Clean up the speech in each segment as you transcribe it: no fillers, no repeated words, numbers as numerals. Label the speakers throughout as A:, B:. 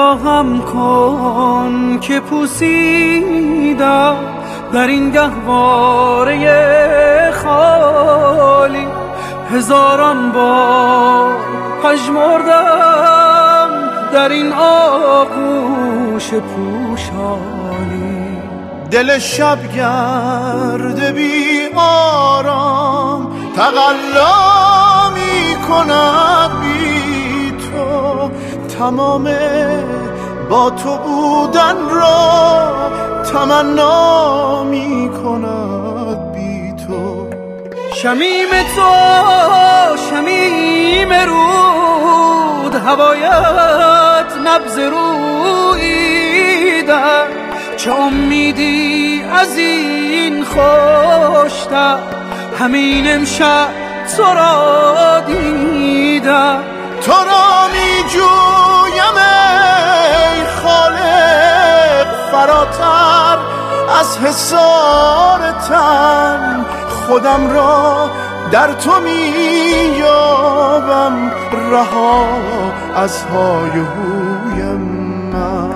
A: نگاهم کن که پوسیدم در این گهواره خالی، هزاران بار پژمردم در این آغوش پوشالی.
B: دل شبگرد بی آرام تقلا می کند بی تو، تمام با تو بودن را تمنا می کند بی تو.
A: شمیم تو شمیم رود، هوایت نبض روییدن، چه امیدی از این خوشتر همین امشب تو را دیدم.
B: تو را می جویم ای خالق فراتر از حصار تن، خودم را در تو می یابم رها از های و هوی من.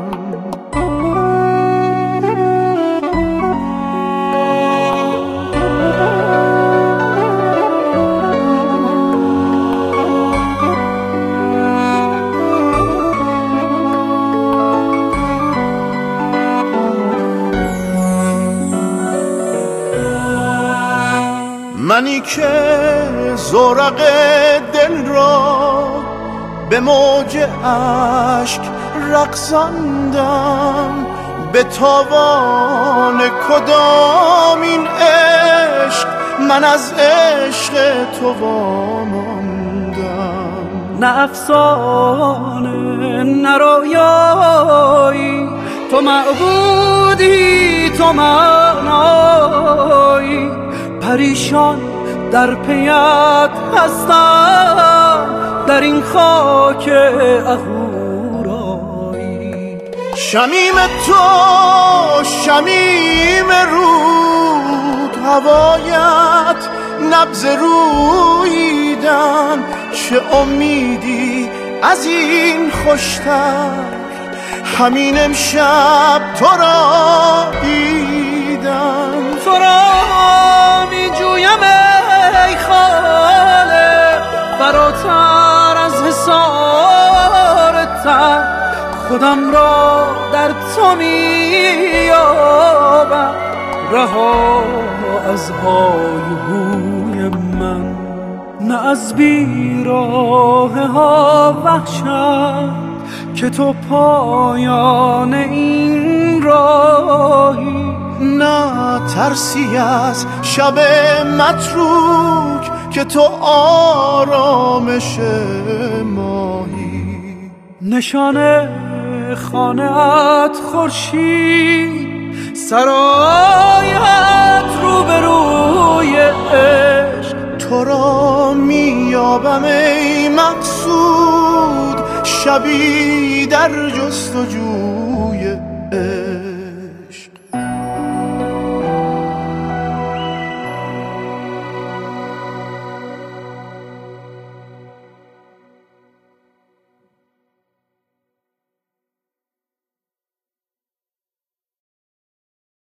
B: منی که زورق دل را به موج اشک رقصاندم، به تاوان کدام این عشق من از عشق تو واماندم.
A: نه افسانه نه رویایی، تو معبودی تو معنایی، پریشان در پیت هستم در این خاک اهورایی.
B: شمیم تو شمیم رود، هوایت نبض روییدن، چه امیدی از این خوشتر همین امشب تو را دیدم.
A: تو را می جویم ای خالق فراتر از حصار تن، خودم را در تو می یابم رها از های هوی من. نه از بیراه ها وحشت که تو پایان این راهی،
B: نه ترسی از شب متروک که تو آرامش ماهی.
A: نشانه خانه‌ات خورشید، سرایت روبروی عشق،
B: تو را میابم ای مقصود شبی در جستجو